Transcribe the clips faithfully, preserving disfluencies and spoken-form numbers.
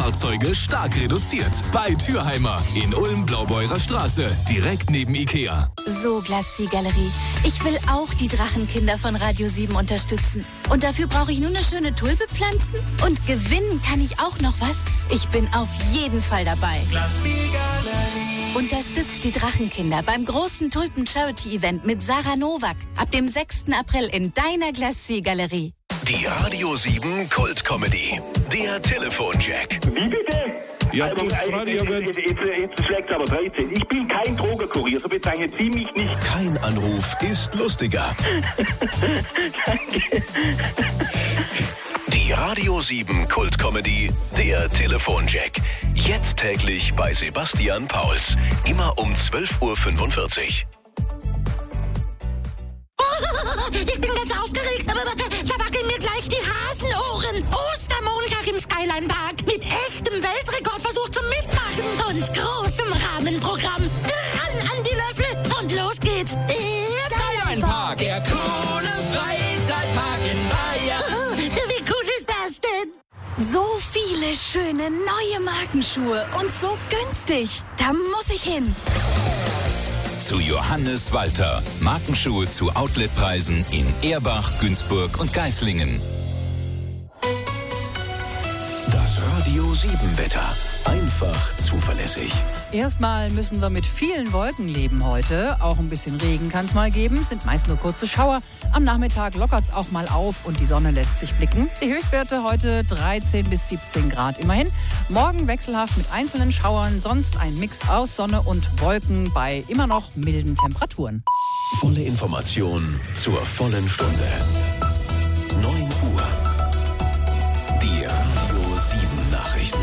Spielzeugfahrzeuge stark reduziert. Bei Thürheimer in Ulm-Blaubeurer Straße, direkt neben Ikea. So, Glacis-Galerie. Ich will auch die Drachenkinder von Radio sieben unterstützen. Und dafür brauche ich nur eine schöne Tulpe pflanzen? Und gewinnen kann ich auch noch was? Ich bin auf jeden Fall dabei. Glacis-Galerie. Unterstützt die Drachenkinder beim großen Tulpen-Charity-Event mit Sarah Nowak ab dem sechsten April in deiner Glacis-Galerie. Die Radio sieben Kult-Comedy. Der Telefonjack. Wie bitte? Ja, also, komm, Radio jetzt, jetzt, jetzt, jetzt schlägt aber dreizehn. Ich bin kein Drogenkurier, so bezeichnet Sie mich nicht. Kein Anruf ist lustiger. Danke. Die Radio sieben Kult-Comedy. Der Telefonjack. Jetzt täglich bei Sebastian Pauls. Immer um zwölf Uhr fünfundvierzig. Ich bin ganz aufgeregt, aber da wackeln mir gleich die Hasenohren. Ostermontag im Skyline Park mit echtem Weltrekordversuch zum Mitmachen und großem Rahmenprogramm. Ran an die Löffel und los geht's. Skyline Park, der coole Freizeitpark in Bayern. Wie cool ist das denn? So viele schöne neue Markenschuhe und so günstig. Da muss ich hin. Zu Johannes Walter. Markenschuhe zu Outletpreisen in Erbach, Günzburg und Geislingen. Das Radio sieben Wetter. Einfach zuverlässig. Erstmal müssen wir mit vielen Wolken leben heute. Auch ein bisschen Regen kann es mal geben. Sind meist nur kurze Schauer. Am Nachmittag lockert es auch mal auf und die Sonne lässt sich blicken. Die Höchstwerte heute dreizehn bis siebzehn Grad immerhin. Morgen wechselhaft mit einzelnen Schauern. Sonst ein Mix aus Sonne und Wolken bei immer noch milden Temperaturen. Volle Information zur vollen Stunde. neun Uhr. Die Radio sieben Nachrichten.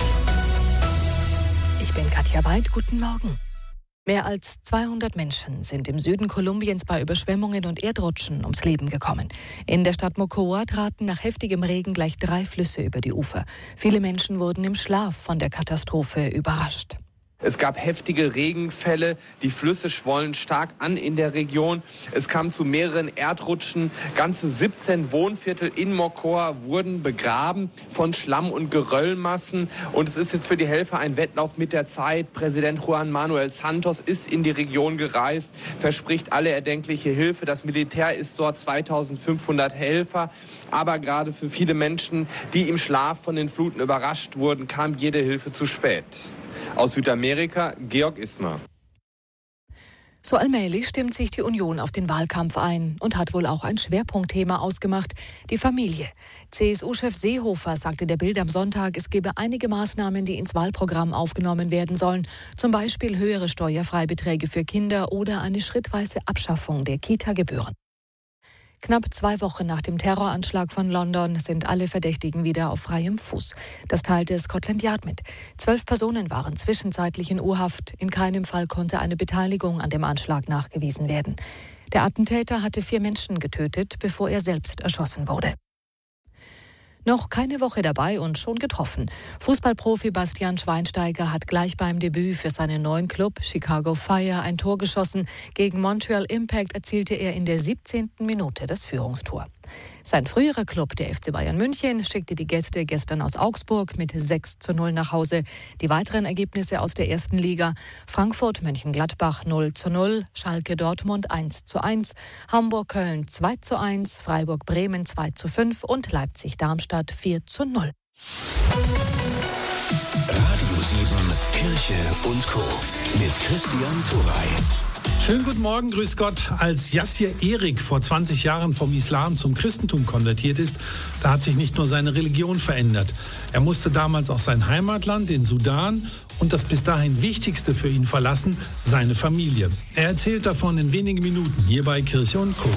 Ich bin Katja Weid, guten Morgen. Mehr als zweihundert Menschen sind im Süden Kolumbiens bei Überschwemmungen und Erdrutschen ums Leben gekommen. In der Stadt Mocoa traten nach heftigem Regen gleich drei Flüsse über die Ufer. Viele Menschen wurden im Schlaf von der Katastrophe überrascht. Es gab heftige Regenfälle, die Flüsse schwollen stark an in der Region. Es kam zu mehreren Erdrutschen. Ganze siebzehn Wohnviertel in Mocoa wurden begraben von Schlamm- und Geröllmassen. Und es ist jetzt für die Helfer ein Wettlauf mit der Zeit. Präsident Juan Manuel Santos ist in die Region gereist, verspricht alle erdenkliche Hilfe. Das Militär ist dort, zweitausendfünfhundert Helfer. Aber gerade für viele Menschen, die im Schlaf von den Fluten überrascht wurden, kam jede Hilfe zu spät. Aus Südamerika, Georg Ismar. So allmählich stimmt sich die Union auf den Wahlkampf ein und hat wohl auch ein Schwerpunktthema ausgemacht, die Familie. C S U-Chef Seehofer sagte der Bild am Sonntag, es gebe einige Maßnahmen, die ins Wahlprogramm aufgenommen werden sollen. Zum Beispiel höhere Steuerfreibeträge für Kinder oder eine schrittweise Abschaffung der Kita-Gebühren. Knapp zwei Wochen nach dem Terroranschlag von London sind alle Verdächtigen wieder auf freiem Fuß. Das teilte Scotland Yard mit. Zwölf Personen waren zwischenzeitlich in U-Haft. In keinem Fall konnte eine Beteiligung an dem Anschlag nachgewiesen werden. Der Attentäter hatte vier Menschen getötet, bevor er selbst erschossen wurde. Noch keine Woche dabei und schon getroffen. Fußballprofi Bastian Schweinsteiger hat gleich beim Debüt für seinen neuen Club Chicago Fire ein Tor geschossen. Gegen Montreal Impact erzielte er in der siebzehnten Minute das Führungstor. Sein früherer Club, der F C Bayern München, schickte die Gäste gestern aus Augsburg mit sechs zu null nach Hause. Die weiteren Ergebnisse aus der ersten Liga: Frankfurt Mönchengladbach null zu null, Schalke Dortmund eins zu eins, Hamburg Köln zwei zu eins, Freiburg Bremen zwei zu fünf und Leipzig Darmstadt vier zu null. Radio sieben, Kirche und Co. mit Christian Thuray. Schönen guten Morgen, grüß Gott. Als Yassir Erik vor zwanzig Jahren vom Islam zum Christentum konvertiert ist, da hat sich nicht nur seine Religion verändert. Er musste damals auch sein Heimatland, den Sudan, und das bis dahin Wichtigste für ihn verlassen, seine Familie. Er erzählt davon in wenigen Minuten hier bei Kirche und Co.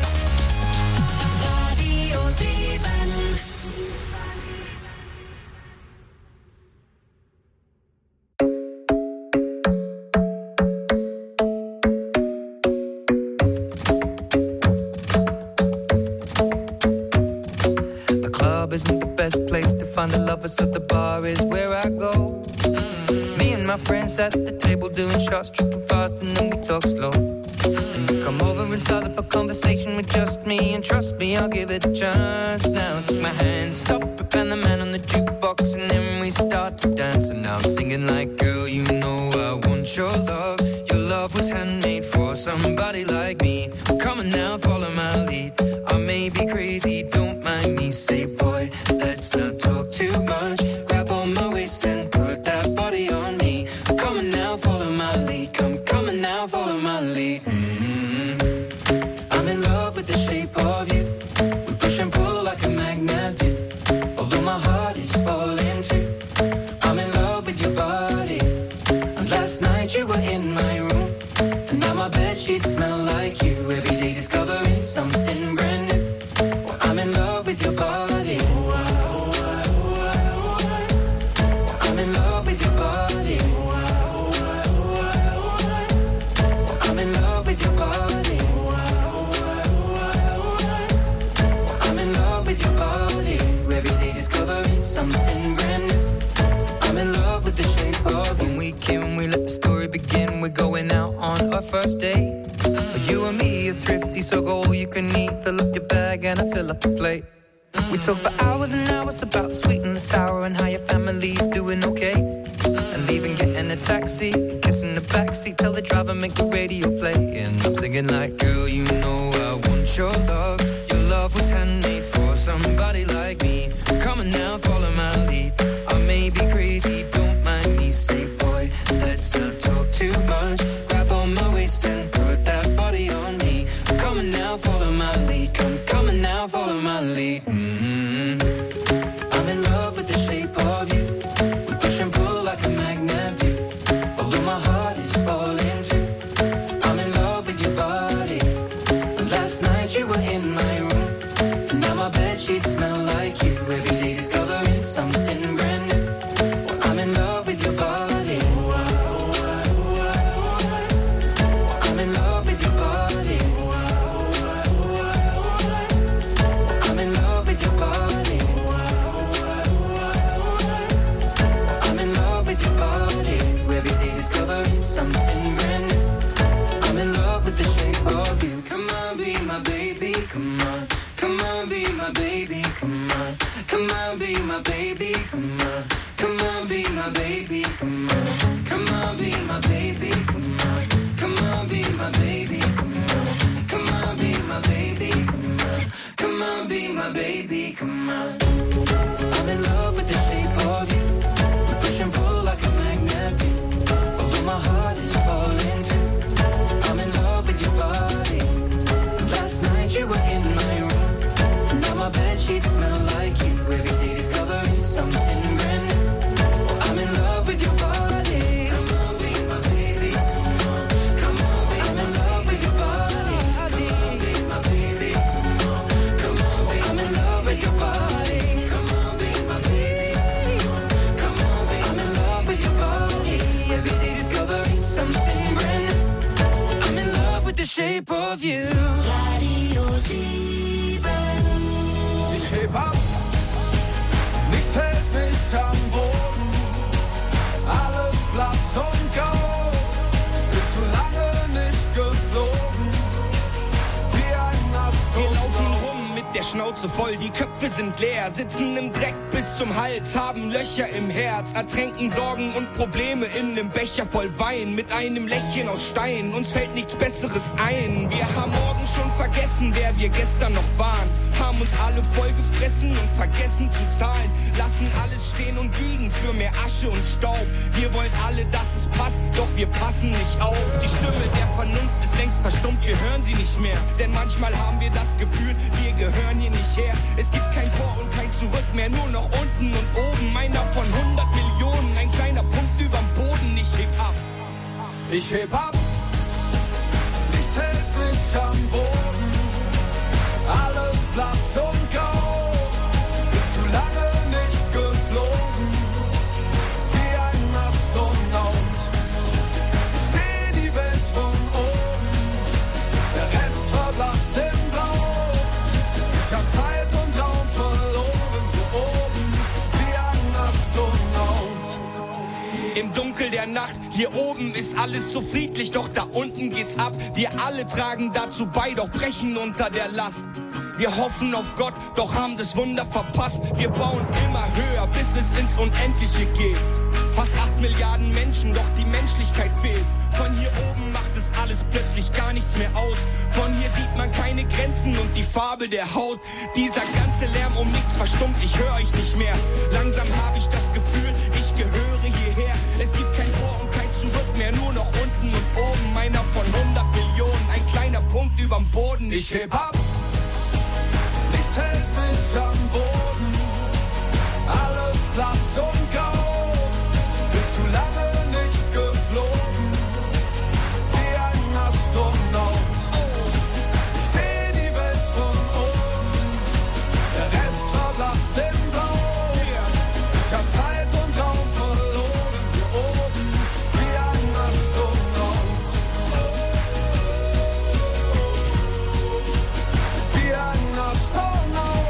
Isn't the best place to find the lovers, so the bar is where I go. Mm-hmm. Me and my friends at the table doing shots, tripping fast, and then we talk slow. Mm-hmm. And you come over and start up a conversation with just me, and trust me, I'll give it a chance. Now take my hand, stop it, and the man on the jukebox, and then we start to dance, and now I'm singing like, girl, you know I want your love. Your love was handmade for somebody like me. Come on now, follow my lead. I may be crazy, don't mind me. Say, boy, let's not talk too much. Grab on my waist and put that body on me. Come on now, follow my lead. Come, come on now, follow my lead. Mm-hmm. I'm in love with the shape of you. We push and pull like a magnet do. Although my heart is falling too. I'm in love with your body. And last night you were in my room. And now my bedsheets smell like you. Every day discovering something brand new. Well, I'm in love with your body. I'm in love with your body. I'm in love with your body. I'm in love with your body. Every day discovering something brand new. I'm in love with the shape of you. When we can, we let the story begin. We're going out on our first date. You and me are thrifty, so go all you can eat. Fill up your bag and I fill up the plate. We talk for hours and hours about the sweet and the sour and how your family's doing okay. And leaving, getting a taxi, kissing the backseat, tell the driver make the radio play. And I'm singing like, girl, you know I want your love. Your love was handmade for somebody like me. Come on now, follow my lead. I may be crazy, don't mind me. Say, boy, let's not talk too much. Grab on my waist and put that body on me. Come on now, follow my lead. Come, come on now, follow my lead. Mm-hmm. I'm in love with the shape of you. We push and pull like a magnet do. Although my heart is falling too. I'm in love with your body. And last night you were in my room. And now my bedsheets smell like you. Every day discovering something brand new. Well, I'm in love with your body. I'm in love with your body. I'm in love with your body. I'm in love with your body. Every day discovering something brand new. I'm in love with the shape of you. Come on, be my baby, come on. Come on, be my baby, come on. Come on, be my baby, come on. Come on, be my baby, come on. Come on, be my baby, come on. Come on, be my baby, come on. Come on, be my baby, come on. Come on, be my baby, come on. I'm in love with the shape of you. We push and pull like a magnet do. Although my heart is falling too. I'm in love with your body. Last night you were in my room. Now my bedsheets smell like you. Every day discovering something brand new. I'm in love with your body. Come on, be my baby. Come on, come on, be I'm in love with your body. Come on, be my baby. Come on, come on, be I'm in love with your body. Come on, be my baby. Come on, be I'm in love with your body. Every day discovering something brand new. I'm in love with the shape of you. Radio sieben. Ich heb ab, nichts hält mich am Boden. Alles blass und grau, bin zu lange nicht geflogen. Wie ein Astronaut. Wir laufen rum mit der Schnauze voll, die Köpfe sind leer, sitzen im Dreck bis zum Hals, haben Löcher im Herz, ertränken Sorgen und Probleme in einem Becher voll Wein, mit einem Lächeln aus Stein, uns fällt nichts Besseres ein. Wir haben morgen schon vergessen, wer wir gestern noch waren, haben uns alle voll gefressen und vergessen zu zahlen, lassen alles stehen und liegen für mehr Asche und Staub. Wir wollen alle, dass es passt, doch wir passen nicht auf. Die Stimme der Vernunft ist längst verstummt, wir hören sie nicht mehr, denn manchmal haben wir das Gefühl, wir gehören hier nicht her. Es gibt kein Vor und kein Zurück mehr, nur noch unten und oben. Einer von hundert Millionen, ein kleiner Punkt überm Boden. Ich heb ab. Ich heb ab, nichts hält mich am Boden. Alles blass und grau, bin zu lange nicht geflogen. Wie ein Astronaut, ich seh die Welt von oben. Der Rest verblasst im Blau. Ich hab Zeit und Raum verloren, hier oben, wie ein Astronaut. Im Dunkel der Nacht, hier oben ist alles so friedlich, doch da unten geht's ab. Wir alle tragen dazu bei, doch brechen unter der Last. Wir hoffen auf Gott, doch haben das Wunder verpasst. Wir bauen immer höher, bis es ins Unendliche geht. Fast acht Milliarden Menschen, doch die Menschlichkeit fehlt. Von hier oben macht es alles plötzlich gar nichts mehr aus. Von hier sieht man keine Grenzen und die Farbe der Haut. Dieser ganze Lärm um nichts verstummt, ich höre euch nicht mehr. Langsam habe ich das Gefühl, ich gehöre hierher. Es gibt kein Vor und kein Zurück mehr, nur noch unten und oben. Einer von hundert Millionen, ein kleiner Punkt überm Boden. Ich heb ab, nichts hält mich am Boden. Alles blass und grau, bin zu lange nicht geflogen, wie ein Astronaut. Ich seh die Welt von oben, der Rest verblasst im Blau. Ich hab Zeit und Raum verloren, hier oben, wie ein Astronaut. Wie ein Astronaut.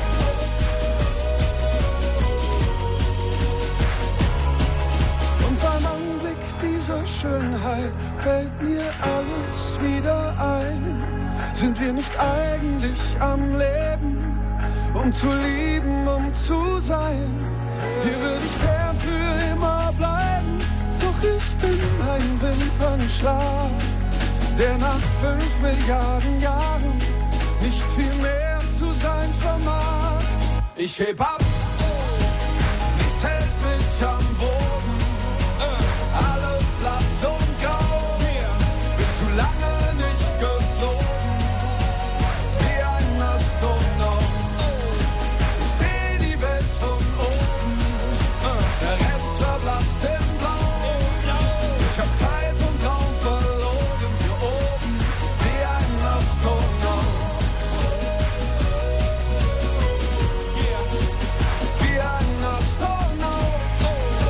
Und beim Anblick dieser Schönheit fällt mir alles wieder ein. Sind wir nicht eigentlich am Leben, um zu lieben, um zu sein? Hier würde ich gern für immer bleiben, doch ich bin ein Wimpernschlag, der nach fünf Milliarden Jahren nicht viel mehr zu sein vermag. Ich heb ab, nichts hält mich am Boden, alles blass und grau, bin zu lange nicht geflogen, wie ein Astronaut. Ich seh die Welt von oben, der Rest verblasst im Blau. Ich hab Zeit und Raum verloren, hier oben, wie ein Astronaut. Wie ein Astronaut.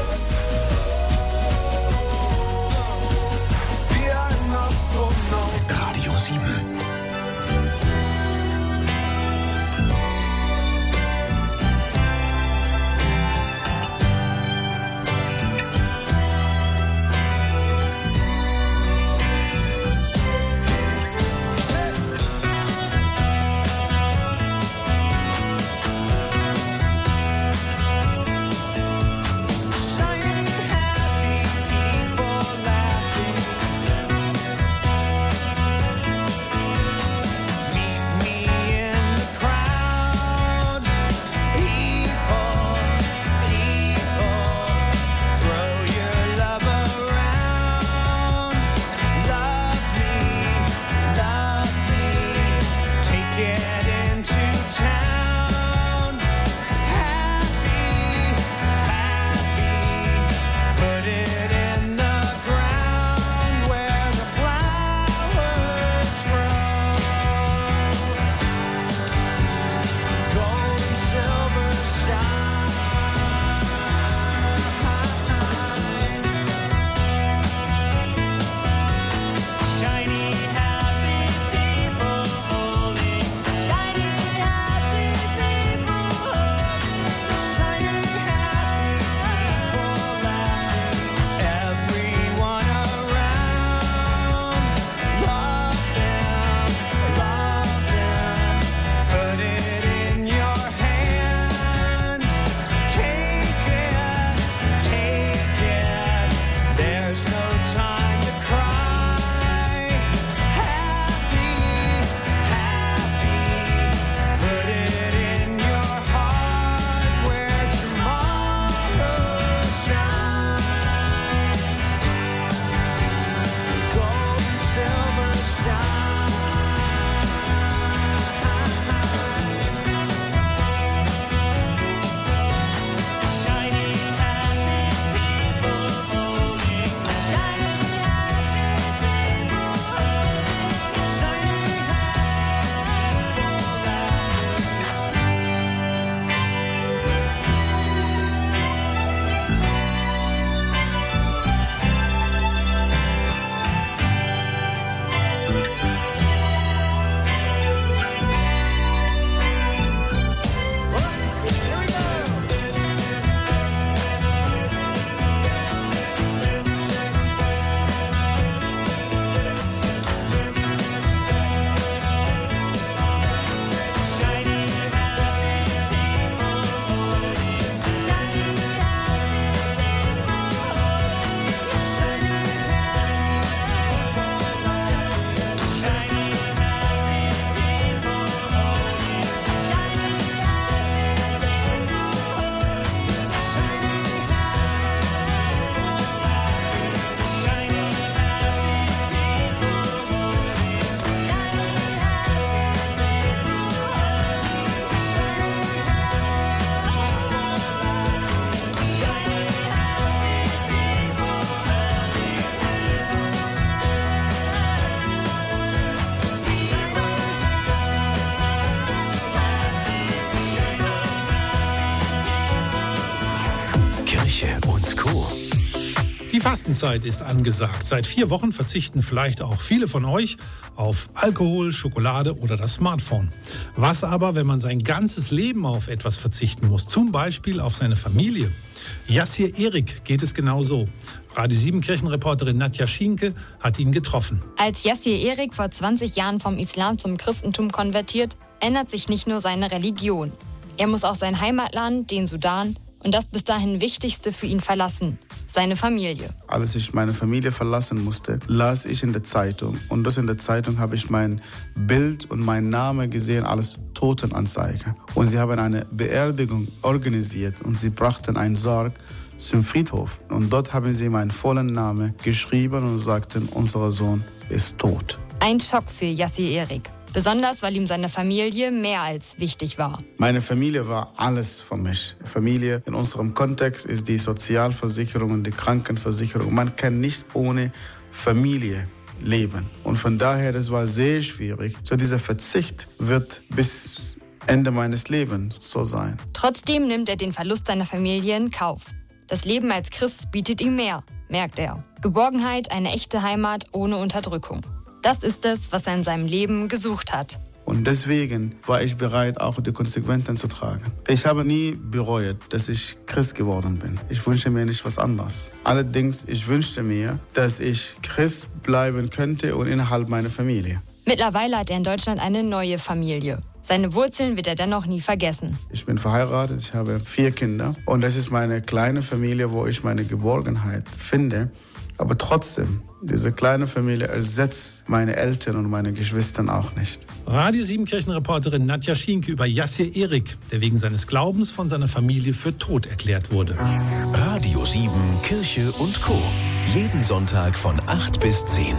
Die Fastenzeit ist angesagt. Seit vier Wochen verzichten vielleicht auch viele von euch auf Alkohol, Schokolade oder das Smartphone. Was aber, wenn man sein ganzes Leben auf etwas verzichten muss? Zum Beispiel auf seine Familie. Yassir Erik geht es genau so. Radio sieben Kirchenreporterin Nadja Schinke hat ihn getroffen. Als Yassir Erik vor zwanzig Jahren vom Islam zum Christentum konvertiert, ändert sich nicht nur seine Religion. Er muss auch sein Heimatland, den Sudan, und das bis dahin Wichtigste für ihn verlassen: seine Familie. Als ich meine Familie verlassen musste, las ich in der Zeitung. Und das in der Zeitung habe ich mein Bild und meinen Namen gesehen als Totenanzeige. Und sie haben eine Beerdigung organisiert und sie brachten einen Sarg zum Friedhof. Und dort haben sie meinen vollen Namen geschrieben und sagten, unser Sohn ist tot. Ein Schock für Yassir Erik. Besonders, weil ihm seine Familie mehr als wichtig war. Meine Familie war alles für mich. Familie in unserem Kontext ist die Sozialversicherung und die Krankenversicherung. Man kann nicht ohne Familie leben. Und von daher, das war sehr schwierig. So dieser Verzicht wird bis Ende meines Lebens so sein. Trotzdem nimmt er den Verlust seiner Familie in Kauf. Das Leben als Christ bietet ihm mehr, merkt er. Geborgenheit, eine echte Heimat ohne Unterdrückung. Das ist es, was er in seinem Leben gesucht hat. Und deswegen war ich bereit, auch die Konsequenzen zu tragen. Ich habe nie bereut, dass ich Christ geworden bin. Ich wünsche mir nicht was anderes. Allerdings, ich wünschte mir, dass ich Christ bleiben könnte und innerhalb meiner Familie. Mittlerweile hat er in Deutschland eine neue Familie. Seine Wurzeln wird er dennoch nie vergessen. Ich bin verheiratet, ich habe vier Kinder. Und das ist meine kleine Familie, wo ich meine Geborgenheit finde. Aber trotzdem, diese kleine Familie ersetzt meine Eltern und meine Geschwister auch nicht. Radio sieben Kirchenreporterin Nadja Schinke über Yassir Erik, der wegen seines Glaubens von seiner Familie für tot erklärt wurde. Radio sieben Kirche und Co. Jeden Sonntag von acht bis zehn.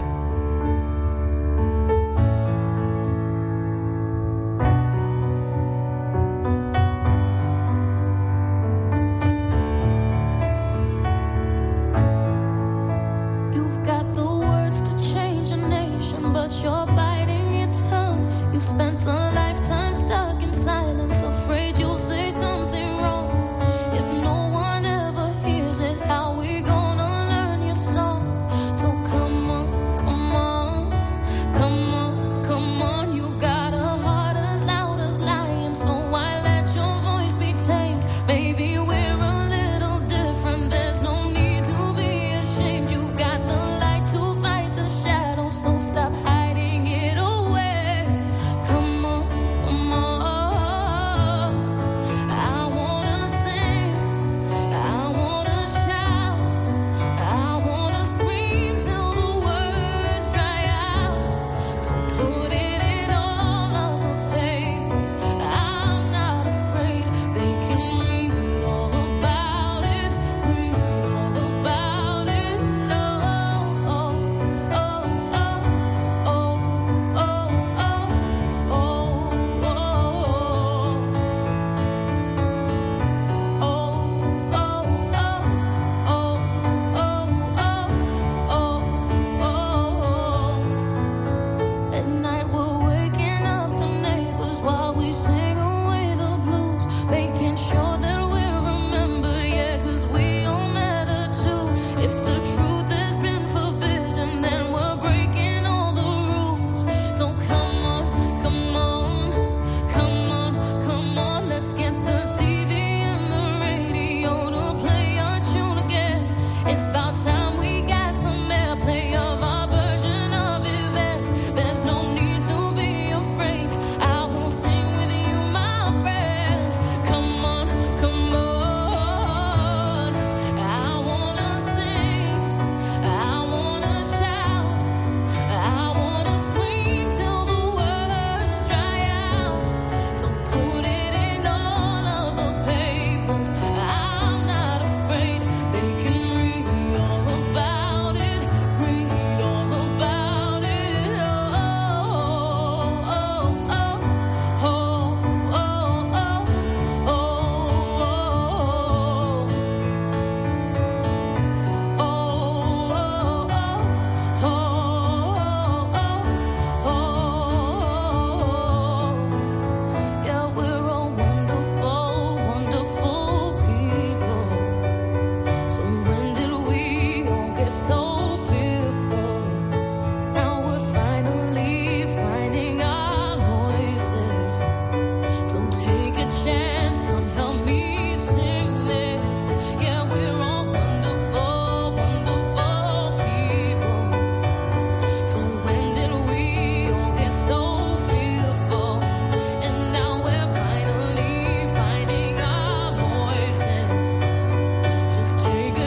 Spent a lifetime stuck in silence, afraid you'll say something wrong. If no one ever hears it, how we gonna learn your song? So come on, come on, come on, come on. You've got a heart as loud as lion, so why let your voice be tamed? Baby, we're a little different, there's no need to be ashamed. You've got the light to fight the shadow, so stop hiding it away. Come on.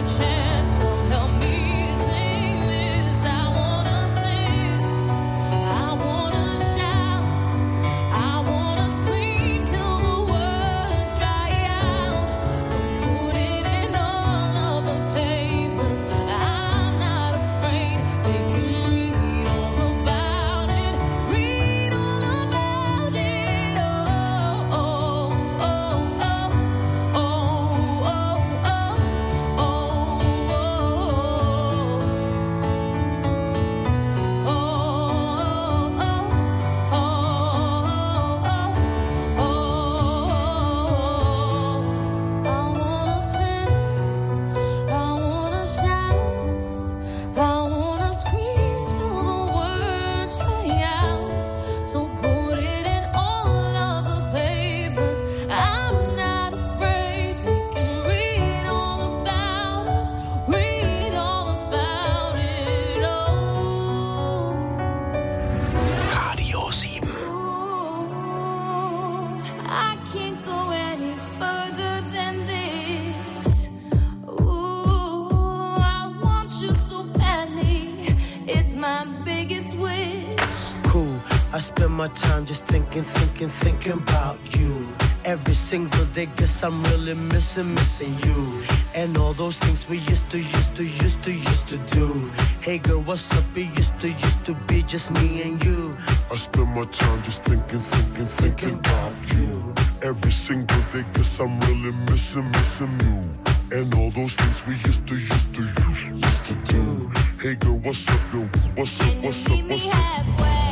My time just thinking, thinking, thinking about you. Every single day, guess I'm really missing, missing you. And all those things we used to, used to, used to, used to do. Hey girl, what's up? It used to, used to be just me and you. I spend my time just thinking, thinking, thinking about you. Every single day, guess I'm really missing, missing you. And all those things we used to, used to, used to do. Hey girl, what's up, yo? What's up, what's up, what's up? Halfway.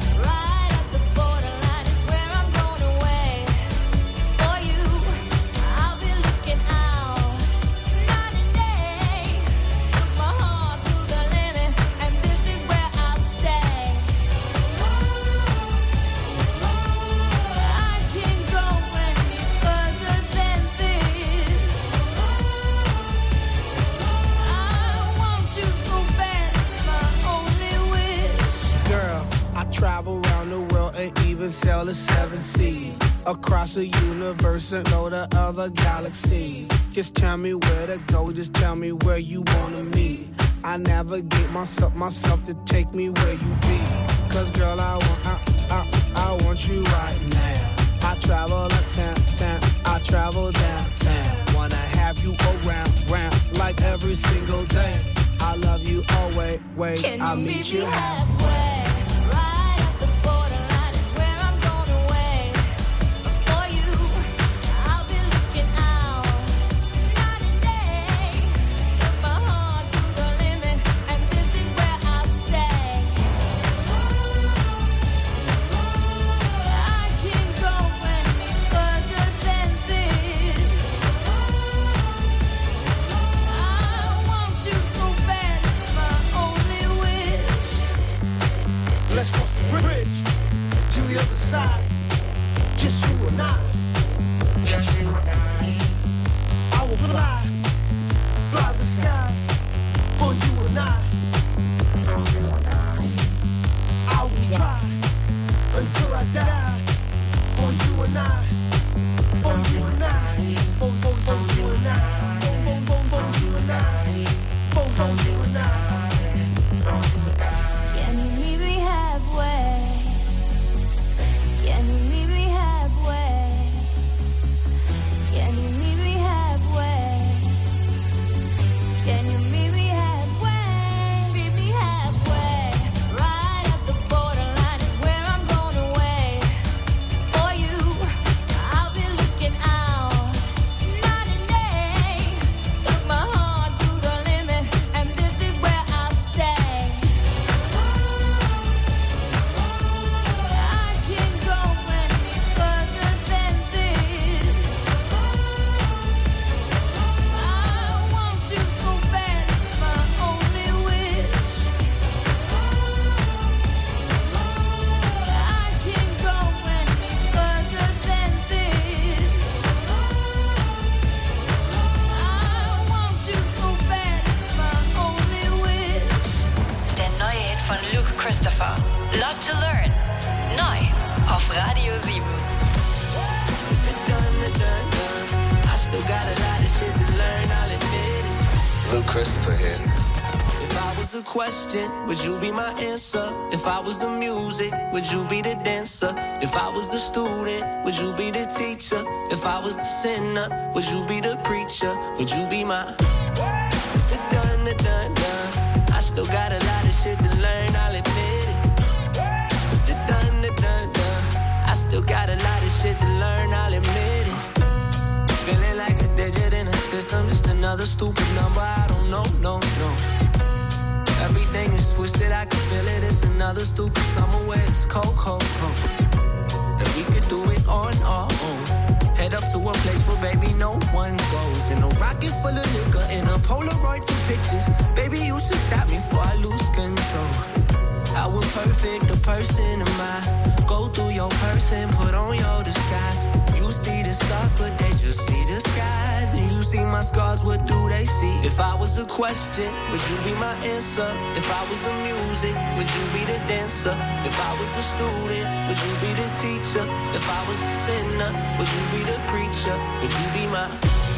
Sail the seven seas across the universe and know the other galaxies. Just tell me where to go, just tell me where you wanna meet. I navigate myself, myself to take me where you be. Cause girl, I want, I, I, I want you right now. I travel uptown, town, I travel downtown. Wanna have you around, round, like every single day. I love you always, wait, Can I'll you meet meet you me halfway. halfway? Let's cross the bridge to the other side. Just you and I. Just you and I. I will fly, fly the skies for you and I. For you and I. I will try until I die for you and I. For you and I. For, for, for you and I. For, for, for, for you and I. For, for you and I. Can you meet me halfway? Can you meet me halfway? Can you meet me halfway? Can you meet me halfway? Meet me halfway. Right at the borderline is where I'm going away. For you, I'll be looking out night and day. Took my heart to the limit, and this is where I'll stay. I can't go any further than this. I want you so bad, it's my only wish. I can't go any further than this. I want you so bad, it's my only wish. Der neue Hit von Luke Christopher, Lot to Learn. Neu auf Radio sieben. I still got a lot of shit to learn, I'll admit it. Luke Christopher here. If I was a question, would you be my answer? If I was the music, would you be the dancer? If I was the student, would you be the teacher? If I was the sinner, would you be the preacher? Would you be my the done, the done, done? I still got a lot of shit to learn, I'll admit it. It's the done, the done, done. I still got a lot of shit to learn, I'll admit it. Feeling like a digit in a system, just another stupid number, I don't know, no, no. Everything is twisted, I can feel it. It's another stupid summer where it's cold, cold, cold. And we could do it on our own. Head up to a place where baby no one goes. In a rocket full of liquor, in a Polaroid for pictures. Baby, you should stop me before I lose control. I was perfect, the person am I. Go through your person, put on your disguise. You see the stars, but they just see the skies. And you see my scars, what do they see? If I was a question, would you be my answer? If I was the music, would you be the dancer? If I was the student, would you be the teacher? If I was the sinner, would you be the preacher? Would you be my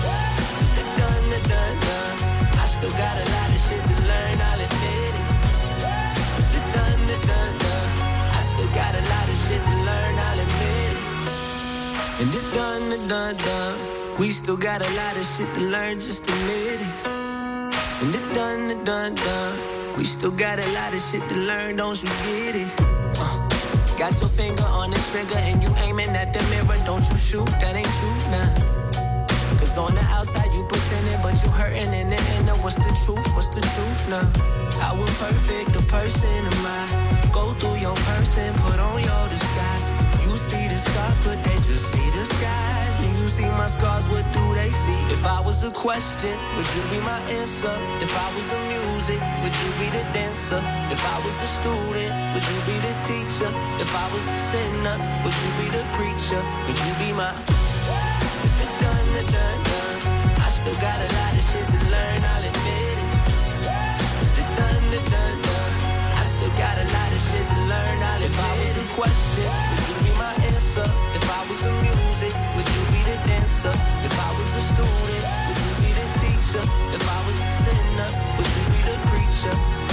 the done, the done, done? I still got a lot of shit to learn, I'll admit it. It's the done, the done, done. I still got a lot of shit to learn, I'll admit it. And the done, the done, done. We still got a lot of shit to learn, just admit it. And the done, the done, done. We still got a lot of shit to learn, don't you get it? Uh, got your finger on the trigger and you aiming at the mirror, don't you shoot, that ain't true, nah. Cause on the outside you pretending, but you hurting in the inner. What's the truth, what's the truth now? I was perfect, the person am I. Go through your person, put on your disguise. You see the scars, but they just see the skies. And you see my scars, what do they see? If I was a question, would you be my answer? If I was the music, would you be the dancer? If I was the student, would you be the teacher? If I was the sinner, would you be the preacher? Would you be my the done, the done, done? I still got a lot of shit to learn, I'll admit it. It's the done, the done, done. I still got a lot of shit to learn, I'll admit it. If I was a question, would you be my answer? If I was the music, would you be the dancer? If I was the student, would you be the teacher? If I was the sinner, would you be the preacher?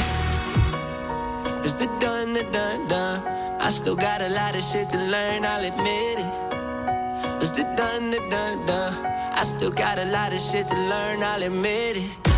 It's the done, the done, done. I still got a lot of shit to learn, I'll admit it. It's the done, the done, done. I still got a lot of shit to learn, I'll admit it.